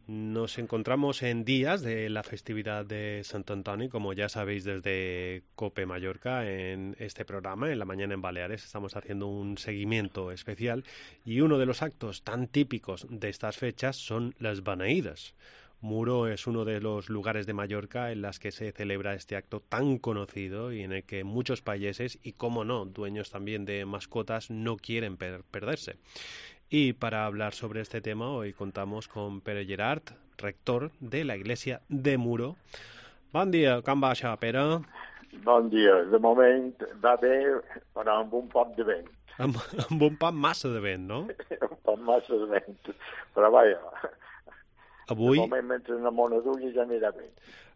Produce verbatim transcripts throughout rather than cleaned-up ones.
Nos encontramos en días de la festividad de Sant Antoni, como ya sabéis desde COPE Mallorca en este programa, en la mañana en Baleares, estamos haciendo un seguimiento especial y uno de los actos tan típicos de estas fechas son las beneïdes. Muro es uno de los lugares de Mallorca en las que se celebra este acto tan conocido y en el que muchos payeses y, como no, dueños también de mascotas no quieren per- perderse. Y para hablar sobre este tema hoy contamos con Pere Gerard, rector de la Iglesia de Muro. Bon dia, com va això, Pere? Bon dia. De moment va bé, però amb un poc de vent. Amb, amb un poc massa de vent, no? Un poc massa de vent. Però vaja, Avui... de moment mentre no m'ho adugui ja anirà bé.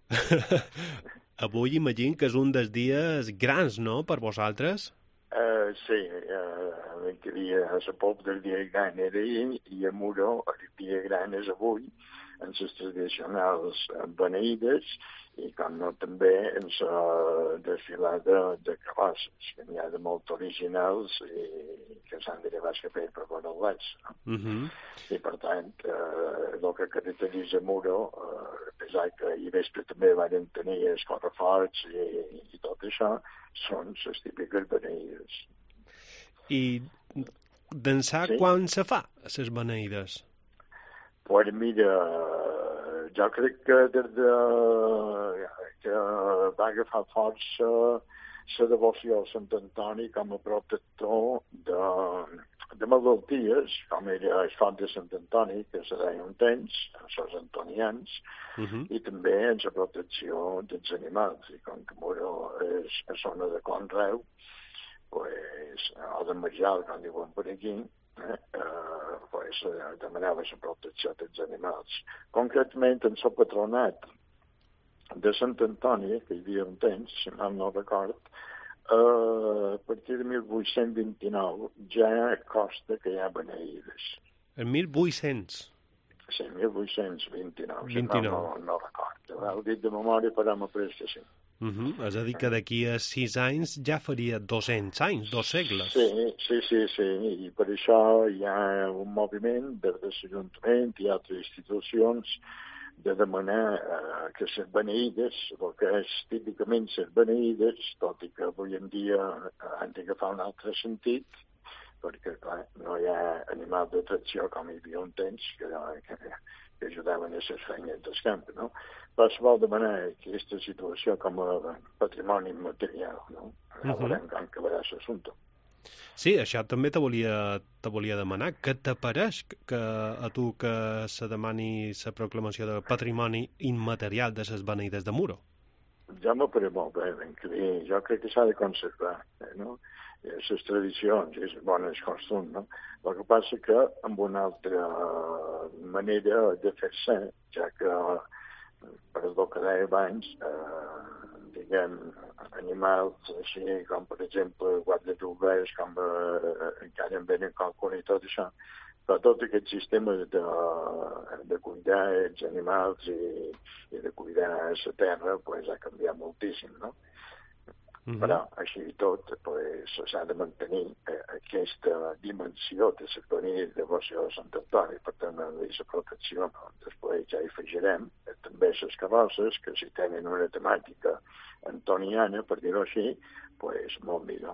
Avui imagino que és un dels dies grans, no?, per vosaltres? Uh, sí, uh, el dia, a poc del dia gran era ahir i a Muro el dia gran és avui, en les tradicionals beneïdes i, com no, també en la desfilada de cabasses, que n'hi ha de molt originals i que s'han de llevar a fer per veure-les. No? Uh-huh. I, per tant, eh, el que caracteritza Muro, eh, a pesar que ahir vespre també van tenir els correforts i, i tot això, són les típiques beneïdes. I d'ençà sí? Quan se fa, les beneïdes? Pues mira, jo crec que des de que va agafar força la devoció a Sant Antoni com a protector de, de malalties, com era el font de Sant Antoni, que se deia un temps, els antonians, uh-huh. I també en la protecció dels animals. I com que Muro és a zona de Conreu, pues, o de Marjal, com diuen per aquí, eh, eh, pues, demanava la protecció dels animals. Concretament, en el patronat de Sant Antoni, que hi havia un temps, si mal no record, eh, a partir de mil vuit-cents vint-i-nou ja costa que hi ha beneïdes. En mil vuit-cents? Sí, mil vuit-cents vint-i-nou, vint-i-nou. Si mal no, no record. Ho dic de memòria, però m'après que sí. Uh-huh. És a dir, que d'aquí a sis anys ja faria dos-cents anys, dos segles. Sí, sí, sí, sí, i per això hi ha un moviment des de l'Ajuntament i altres institucions de demanar eh, que les beneïdes, el que és típicament les beneïdes, tot i que avui en dia han d'agafar un altre sentit, perquè, clar, no hi ha animals d'atracció com hi havia un temps que, que, que ajudaven a les feines del camp, no? Però es vol demanar aquesta situació com a patrimoni immaterial, no? Ara uh-huh. Veurem com acabarà l'assumpte. Sí, això també te volia, te volia demanar. Què t'apareix que a tu que se demani la proclamació de patrimoni immaterial de les beneïdes de Muro? Ja m'apareix molt bé, ben que bé. Jo crec que s'ha de conservar, eh, no? Les tradicions i les bones costums, no? El que passa que amb una altra manera de fer-se, ja que per el que deia abans, eh, diguem, animals així com, per exemple, guardes d'ovelles, com eh, encara en venen qualcun i tot això, però tot aquest sistema de, de cuidar els animals i, i de cuidar la terra pues, ha canviat moltíssim, no? Mm-hmm. Però, així i tot, pues, s'ha de mantenir eh, aquesta dimensió de la beneïda devoció de Sant Antoni. Per tant, la protecció, no? Després ja hi afegirem eh, també les carrosses, que si tenen una temàtica antoniana, per dir-ho així, pues, molt millor.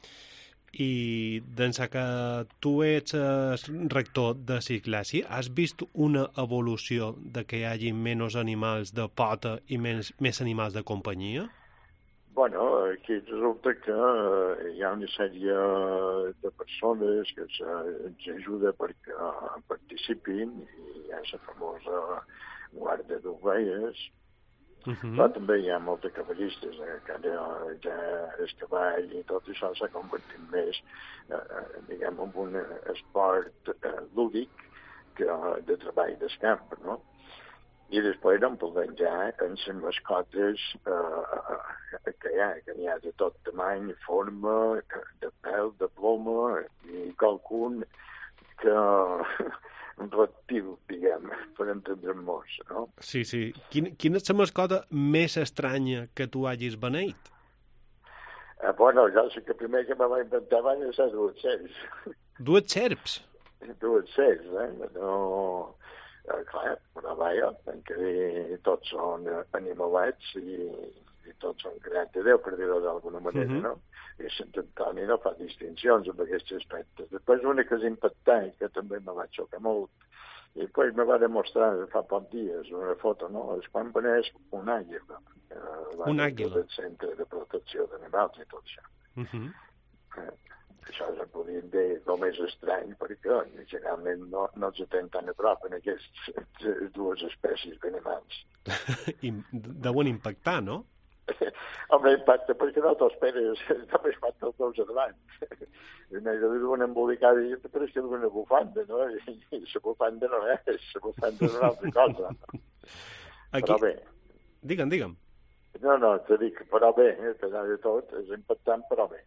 I d'ençà que tu ets rector de l'Església, has vist una evolució de que hi hagi menys animals de pota i més, més animals de companyia? Bueno, aquí resulta que eh, hi ha una sèrie de persones que ens ajuda perquè uh, participin i hi ha la famosa guarda d'ovelles, uh-huh. Però també hi ha molts cavallistes, eh, que ara ja el cavall i tot això s'ha convertit més, eh, diguem, en un esport eh, lúdic que de treball del camp, no? I després en parlem ja en les mascotes eh, que hi ha, que n'hi ha de tot tamany, forma, de pèl, de ploma, i qualcun que un reptil, diguem, per entendre'm molts, no? Sí, sí. Quina, quina és la mascota més estranya que tu hagis beneït? Eh, bueno, jo sé que primer que me va inventar van ser dues serps. Dues serps? Dues serps, eh? No... Eh, clar, una baia en què tots són animalets i, i tots són creats de Déu, per dir-ho d'alguna manera, uh -huh. no? I Sant Antoni no fa distincions en aquests aspectes. Després, una que és impactant, que també me va xocar molt, i després me va demostrar fa pocs dies una foto, no? És quan veneix un àguila. Eh, un àguila. Del Centre de Protecció d'Animals i tot això. Uh -huh. eh, això se podria dir el més estrany, perquè generalment no, no ens tenen tan a prop en aquestes dues espècies d'animals. Deuen impactar, no? Home, impacta perquè no t'esperes, només fan els dos a davant. I una d'una embolicada i però és que d'una bufanda, no? I, i la bufanda no és, la bufanda és una altra cosa. Aquí... Però bé. Digue'm, digue'm. No, no, te dic, però bé, eh, per de tot, és impactant, però bé.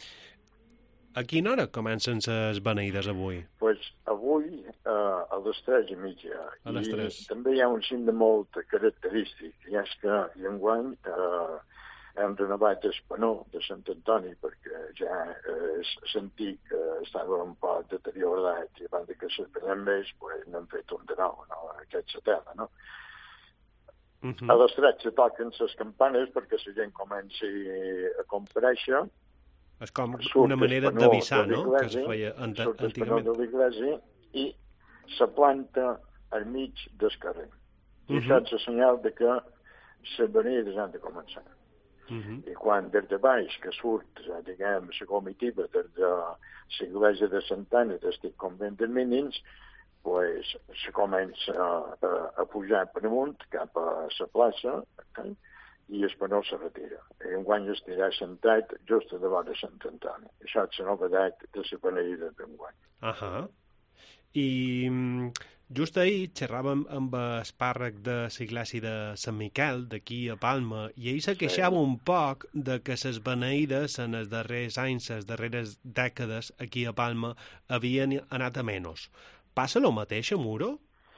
A quina hora comencen les beneïdes avui? Doncs pues, avui eh, a les tres i mitja. A les tres. I també hi ha un signe molt característic, i és que i enguany eh, hem renovat el panó de Sant Antoni, perquè ja eh, sentit que estava un poc deteriorat i abans que s'esperem més, pues, n'hem fet un de nou, no? Aquest satèl·lit, no? Uh -huh. A les tres se toquen les campanes perquè la gent comenci a comparèixer. És com una manera d'avisar, no?, que es feia antigament. Surt el panó de l'església i se planta al mig del carrer. I uh -huh. això és el senyal de que les beneïdes han de començar. Uh -huh. I quan des de baix, que surt, diguem, la comitiva des de l'església de Santana, del convent dels Mínims, pues, se comença a, a, a pujar per amunt cap a la plaça, eh? I el panó se retira. I enguany estirà sentat just a davant de Sant Antoni. Això és la novetat de la beneïda d'enguany. Ahà. I just ahir xerràvem amb el pàrrec de l'església de Sant Miquel, d'aquí a Palma, i ell se queixava sí. un poc de que les beneïdes en els darrers anys, les darreres dècades, aquí a Palma, havien anat a menys. Passa el mateix a Muro?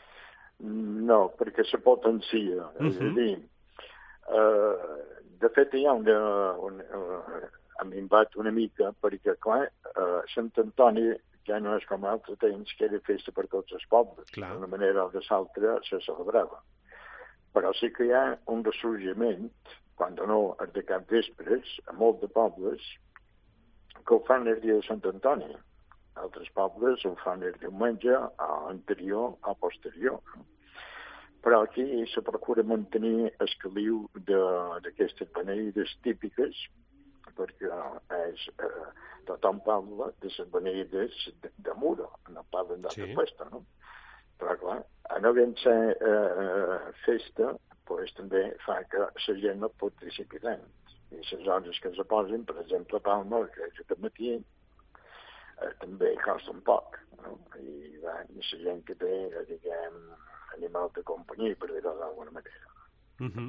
No, perquè se potencia. Uh -huh. És a dir, Uh, de fet hi ha una, una, uh, ha minvat una mica perquè clar, uh, Sant Antoni ja no és com altre temps que era festa per tots els pobles, d'una manera o de l'altra se celebrava, però sí que hi ha un ressorgiment quan no és de cap vespres a molts de pobles que ho fan el dia de Sant Antoni, altres pobles ho fan el diumenge anterior o posterior. Però aquí se procura mantenir el caliu d'aquestes beneïdes típiques, perquè és, eh, tothom parla de les beneïdes de, de Muro, no parlen d'altra sí. festa, no? Però, clar, a no havent-se eh, festa, pues, també fa que la gent no participi tant. I les hores que se posen, per exemple, a Palma, que és aquest matí, eh, també costa un poc, no? I va, la gent que té, diguem, animal de companyia, per dir-ho d'alguna manera. Uh -huh.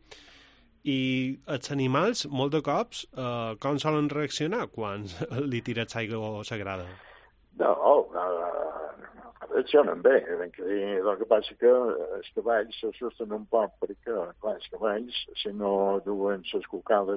I els animals, molt de cops, eh, com solen reaccionar quan li tires aigua sagrada? No, uh, reaccionen bé. El que passa és que els cavalls s'assusten un poc, perquè, clar, els cavalls, si no duen les cucales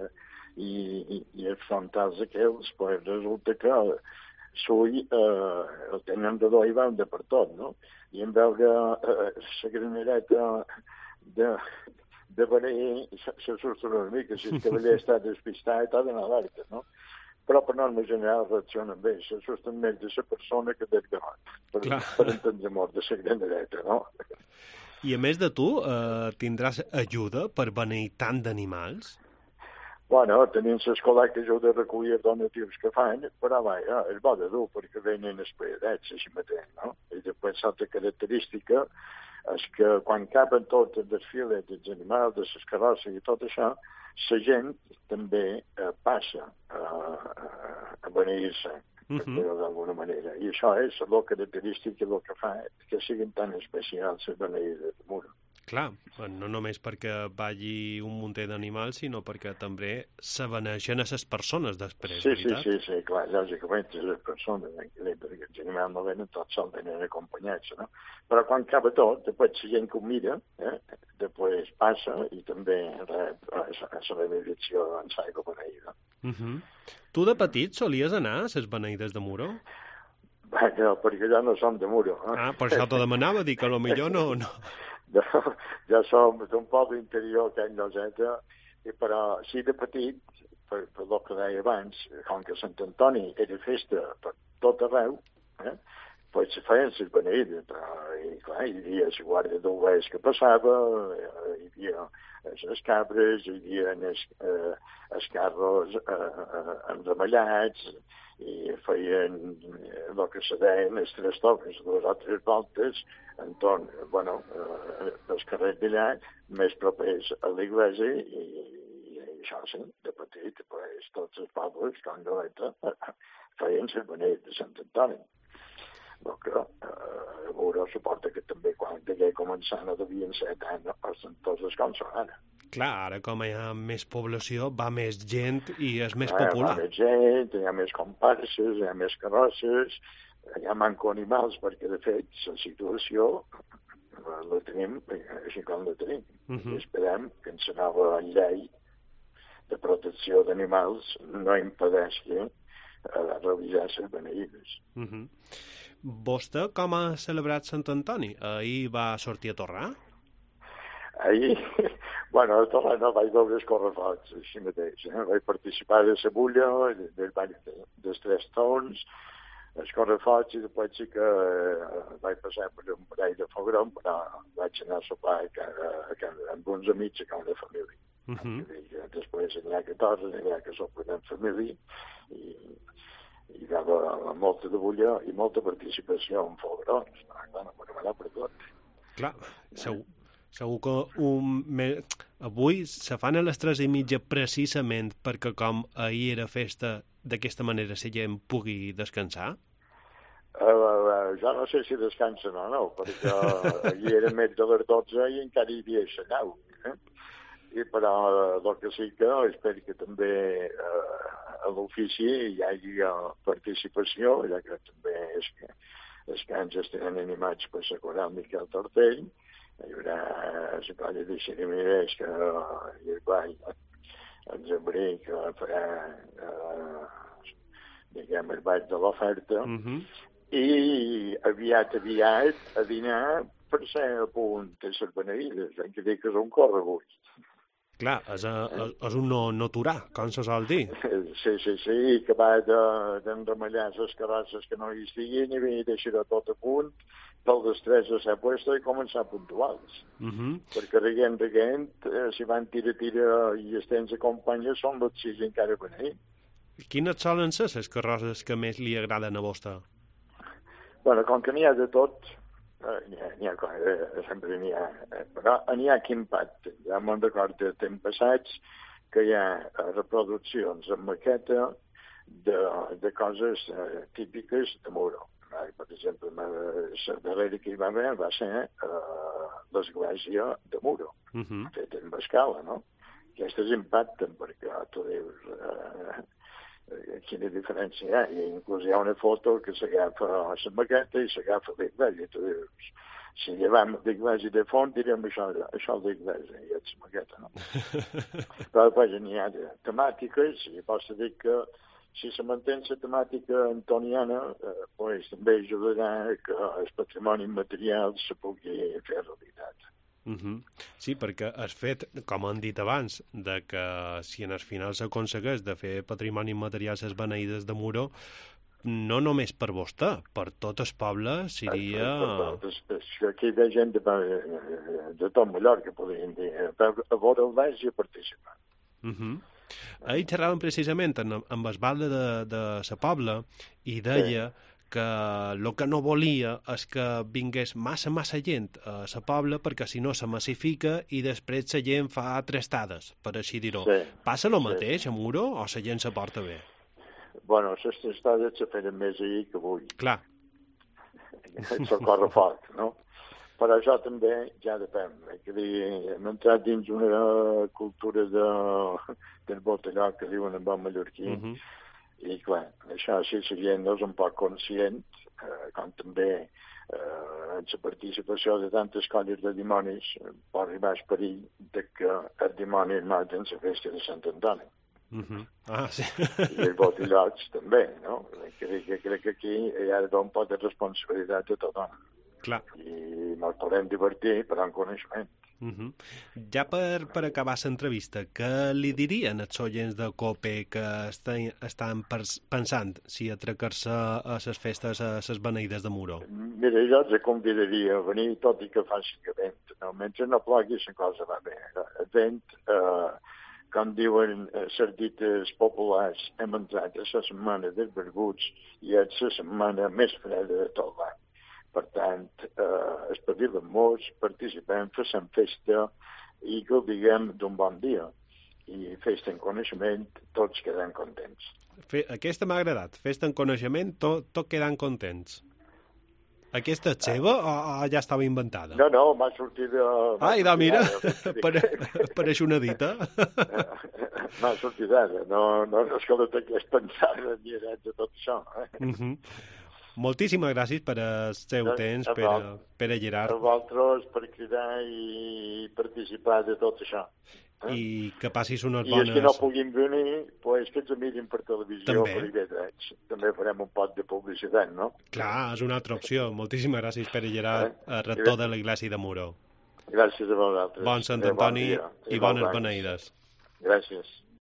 i, i, i els frontals aquells, pues resulta que l'ull eh, el tenen de do i van de per tot, no? I en veure eh, la granereta de, de beneir s'assusten una mica. Si el cavaller està despistat, ha d'anar alerta, no? Però per norma general reaccionen bé. S'assusten més de la persona que del gat, per, per entendre molt de la granereta, no? I a més de tu, eh, tindràs ajuda per beneir tant d'animals? Bueno, tenim les col·lectes de recollir donatius que fan, però vaja, és bo de dur, perquè venen esperadets, així mateix, no? I després l'altra característica és que quan caben tots els desfiles dels animals, de les carrosses i tot això, la gent també eh, passa eh, a beneir-se, per uh-huh. dir-ho d'alguna manera. I això és el característic i el que fa que siguin tan especials les beneïdes de Muro. Clar, no només perquè vagi un munter d'animals, sinó perquè també se beneixen a les persones després, sí, veritat? Sí, sí, sí, clar, lògicament, les persones, perquè els animals no venen, tots sols venen acompanyats, no? Però quan acaba tot, després la gent que ho mira, eh, després passa i també rep la benedicció en l'aigua beneïda. Uh -huh. Tu de petit solies anar a les beneïdes de Muro? Bé, no, perquè ja no som de Muro. Eh? Ah, per això t'ho demanava, dic que potser no... no. no ja som d'un poble interior, que és Lloseta, i però sí de petit, per, per el que deia abans, com que Sant Antoni era festa per tot arreu, eh? Pues se feien les beneïdes, i clar, hi havia la guàrdia d'ovelles que passava, hi havia les cabres, hi havia els, eh, els carros eh, enremellats, i feien el que se deien els tres toques, dues o tres voltes, entorn, bueno, eh, dels carrers d'allà, més propers a l'església, i, i això sí, de petit, pues, tots els pobles, com Lloseta, feien les beneïdes de Sant Antoni. El que eh, veurà suporta que també quan degué començar no devien ser tan ostentoses com són ara. Clar, ara com hi ha més població, va més gent i és més ah, popular. Va més gent, hi ha més comparses, hi ha més carrosses, hi ha manco animals, perquè de fet la situació la tenim així com la tenim. Uh -huh. I esperem que en la nova llei de protecció d'animals no impedeixi eh, realitzar les beneïdes. Uh -huh. Vostè com ha celebrat Sant Antoni? Ahir va sortir a torrar? Ahir, bueno, a torrar no vaig veure els correfocs, així mateix. Eh? Vaig participar de la bulla, del ball dels tres tons, els correfocs, i després sí que eh, vaig passar per un parell de fogueró, però vaig anar a sopar a, a, a, amb uns amics a casa de família. Uh -huh. I després n'hi ha catorze, n'hi ha que sopen en família, i... hi havia molta de bulla i molta participació en foguerons. Clar, no m'ho anar per tot. Clar, segur, segur que un... Me... avui se fan a les tres i mitja precisament perquè com ahir era festa, d'aquesta manera la gent pugui descansar? Uh, uh, jo no sé si descansen o no, perquè ahir eren més de les dotze i encara hi havia xanau. Eh? I però el que sí que espero que també eh, a l'ofici hi hagi participació, ja que també és que els cants estan animats per la coral Miquel Tortell, hi haurà la colla de xerimeres que hi el ball ens abric que farà eh, diguem el ball de l'oferta, uh -huh. i aviat aviat a dinar per ser a punt de les beneïdes, hem de dir que és un corregut. Clar, és, a, és un no, no aturar, com se sol dir. Sí, sí, sí, que va d'enremellar de, les carrosses que no hi estiguin i deixar tot a punt, pel després de ser puesto i començar puntuals. Uh -huh. Perquè riguent, riguent, eh, si van tira, tira i els temps acompanya, són les sis encara beneint. Quines solen ser les carrosses que més li agraden a vostè? Bueno, com que n'hi ha de tot, n'hi ha, n'hi ha, eh, sempre n'hi ha, eh, però n'hi ha que impacte. Ja me'n record de temps passats que hi ha reproduccions en maqueta de, de coses eh, típiques de Muro. Eh, per exemple, la darrera que hi va haver va ser eh, l'església de Muro, uh -huh. feta en escala, no? Aquestes impacten perquè tu dius... Eh, quina diferència hi ha, i inclús hi ha una foto que s'agafa a la maqueta i s'agafa a l'església, i tu dius, si llevam l'església de fons, direm això, això és l'església, i és la maqueta, no? Però després n'hi ha de temàtiques, i pots dir que si se manté la temàtica antoniana, eh, pues, també ajudarà que el patrimoni material se pugui fer realitat. Uh -huh. Sí, perquè has fet, com han dit abans, de que si en el final s'aconsegueix de fer patrimoni material les beneïdes de Muro, no només per vostè, per tot el poble seria... Per, per, per, per, aquí hi ha gent de, de tot Mallorca, podríem dir, a veure el baix i a participar. Uh -huh. Ahir xerràvem precisament amb, amb el balde de, de la Pobla i deia... Sí. que el que no volia és que vingués massa, massa gent a la Pobla perquè si no se massifica i després la gent fa trestades, per així dir-ho. Sí. Passa el mateix sí. a Muro o la gent se porta bé? Bueno, les trestades se feren més ahir que avui. Clar. Això corre fort, no? Però això també ja depèn. Hem entrat dins una cultura de, del botelló que diuen en bon mallorquí, uh -huh. i clar, això sí seria no és un poc conscient, eh, com també eh, en la participació de tantes colles de dimonis pot arribar el perill de que els dimonis maten la festa de Sant Antoni. Uh-huh. Ah, sí. I els botillots també, no? Crec, crec que aquí hi ha un poc de responsabilitat de tothom. Clar. I ens podem divertir, però amb coneixement. Uh-huh. Ja per, per acabar l'entrevista, què li dirien als oients de COPE que estan, estan pensant si atracar-se a les festes, a les beneïdes de Muro? Mira, jo els convidaria a venir, tot i que faci que vent. No? Mentre no plogui, la cosa va bé. El vent, eh, com diuen les dites populars, hem entrat a la setmana dels barbuts i és la setmana més freda de tot l'any. Per tant, eh, espavilem molts, participem, fem festa i que ho diguem d'un bon dia. I festa en coneixement, tots quedem contents. Fe, aquesta m'ha agradat. Festa en coneixement, tot, tot quedant contents. Aquesta és seva o, o ja estava inventada? No, no, m'ha sortit de... Ai, no, mira, pareix una dita. M'ha sortit ara, no, no, no és que no tingués pensat ni res de tot això. Eh? Uh-huh. Moltíssimes gràcies per el seu a, temps, a per, a, per a Gerard. A vosaltres per cridar i participar de tot això. Eh? I que passis unes I bones... I els que no puguin venir, pues, que ens mirin per televisió També. per I V tres. També farem un pot de publicitat, no? Clar, és una altra opció. Moltíssimes gràcies, Pere Gerard, eh? rector de l'Església de Muro. Gràcies a vosaltres. Bon Sant Antoni bon i bones beneïdes. Gràcies.